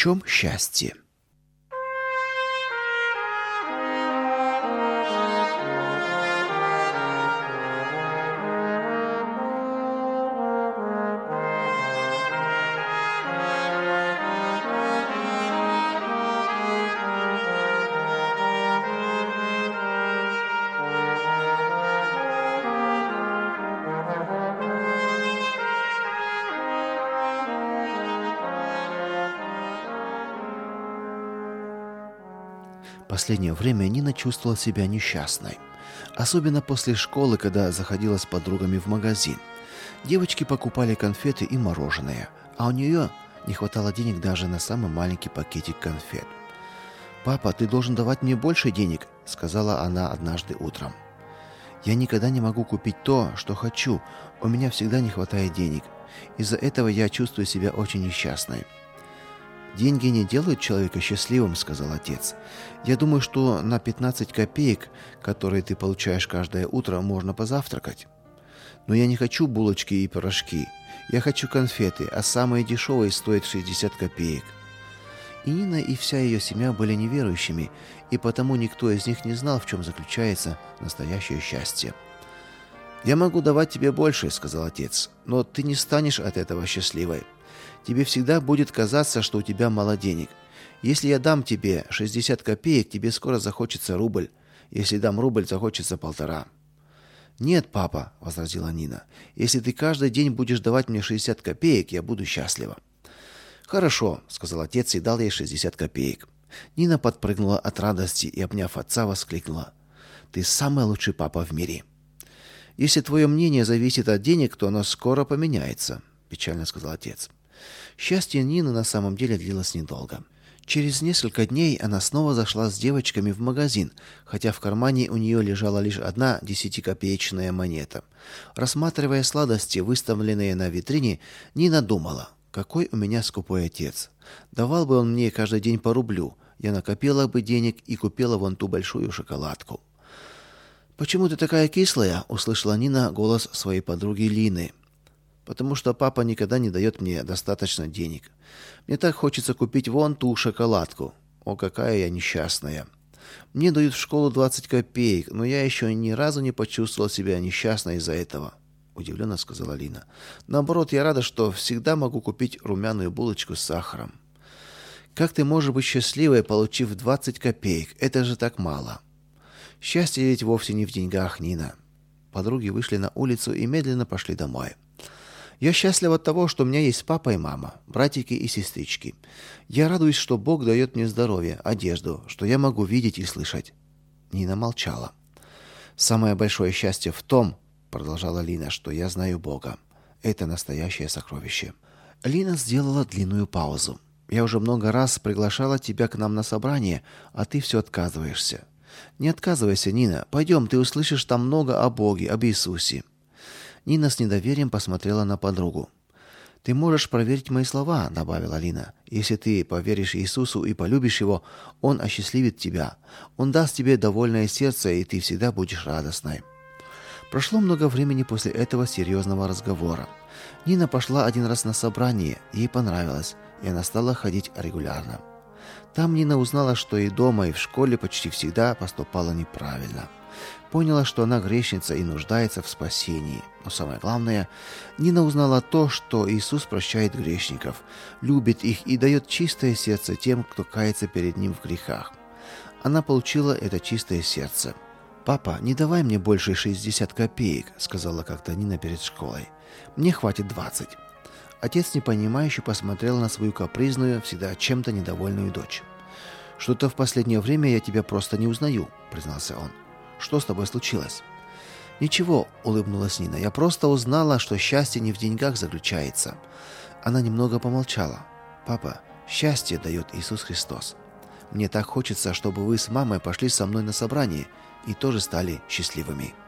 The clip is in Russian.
чем счастье? Последнее время Нина чувствовала себя несчастной. Особенно после школы, когда заходила с подругами в магазин. Девочки покупали конфеты и мороженое, а у нее не хватало денег даже на самый маленький пакетик конфет. «Папа, ты должен давать мне больше денег», — сказала она однажды утром. «Я никогда не могу купить то, что хочу. У меня всегда не хватает денег. Из-за этого я чувствую себя очень несчастной». «Деньги не делают человека счастливым», — сказал отец. «Я думаю, что на 15 копеек, которые ты получаешь каждое утро, можно позавтракать. Но я не хочу булочки и пирожки. Я хочу конфеты, а самые дешевые стоят 60 копеек». И Нина, и вся ее семья были неверующими, и потому никто из них не знал, в чем заключается настоящее счастье. «Я могу давать тебе больше», — сказал отец, — «но ты не станешь от этого счастливой. Тебе всегда будет казаться, что у тебя мало денег. Если я дам тебе 60 копеек, тебе скоро захочется рубль. Если дам рубль, захочется 1,5». «Нет, папа», — возразила Нина, — «если ты каждый день будешь давать мне 60 копеек, я буду счастлива». «Хорошо», — сказал отец и дал ей 60 копеек. Нина подпрыгнула от радости и, обняв отца, воскликнула: «Ты самый лучший папа в мире». «Если твое мнение зависит от денег, то оно скоро поменяется», — печально сказал отец. Счастье Нины на самом деле длилось недолго. Через несколько дней она снова зашла с девочками в магазин, хотя в кармане у нее лежала лишь одна 10-копеечная монета. Рассматривая сладости, выставленные на витрине, Нина думала: «Какой у меня скупой отец! Давал бы он мне каждый день по рублю, я накопила бы денег и купила вон ту большую шоколадку». «Почему ты такая кислая?» — услышала Нина голос своей подруги Лины. «Потому что папа никогда не дает мне достаточно денег. Мне так хочется купить вон ту шоколадку. О, какая я несчастная. Мне дают в школу 20 копеек, но я еще ни разу не почувствовала себя несчастной из-за этого», — удивленно сказала Лина. «Наоборот, я рада, что всегда могу купить румяную булочку с сахаром». «Как ты можешь быть счастливой, получив 20 копеек? Это же так мало». «Счастье ведь вовсе не в деньгах, Нина». Подруги вышли на улицу и медленно пошли домой. «Я счастлива от того, что у меня есть папа и мама, братики и сестрички. Я радуюсь, что Бог дает мне здоровье, одежду, что я могу видеть и слышать». Нина молчала. «Самое большое счастье в том, — продолжала Лина, — что я знаю Бога. Это настоящее сокровище». Лина сделала длинную паузу. «Я уже много раз приглашала тебя к нам на собрание, а ты все отказываешься. Не отказывайся, Нина. Пойдем, ты услышишь там много о Боге, об Иисусе». Нина с недоверием посмотрела на подругу. «Ты можешь проверить мои слова», — добавила Лина. «Если ты поверишь Иисусу и полюбишь Его, Он осчастливит тебя. Он даст тебе довольное сердце, и ты всегда будешь радостной». Прошло много времени после этого серьезного разговора. Нина пошла один раз на собрание, ей понравилось, и она стала ходить регулярно. Там Нина узнала, что и дома, и в школе почти всегда поступала неправильно. Поняла, что она грешница и нуждается в спасении. Но самое главное, Нина узнала то, что Иисус прощает грешников, любит их и дает чистое сердце тем, кто кается перед Ним в грехах. Она получила это чистое сердце. «Папа, не давай мне больше 60 копеек», — сказала как-то Нина перед школой. «Мне хватит 20». Отец непонимающе посмотрел на свою капризную, всегда чем-то недовольную дочь. «Что-то в последнее время я тебя просто не узнаю», — признался он. «Что с тобой случилось?» «Ничего», — улыбнулась Нина. «Я просто узнала, что счастье не в деньгах заключается». Она немного помолчала. «Папа, счастье дает Иисус Христос. Мне так хочется, чтобы вы с мамой пошли со мной на собрание и тоже стали счастливыми».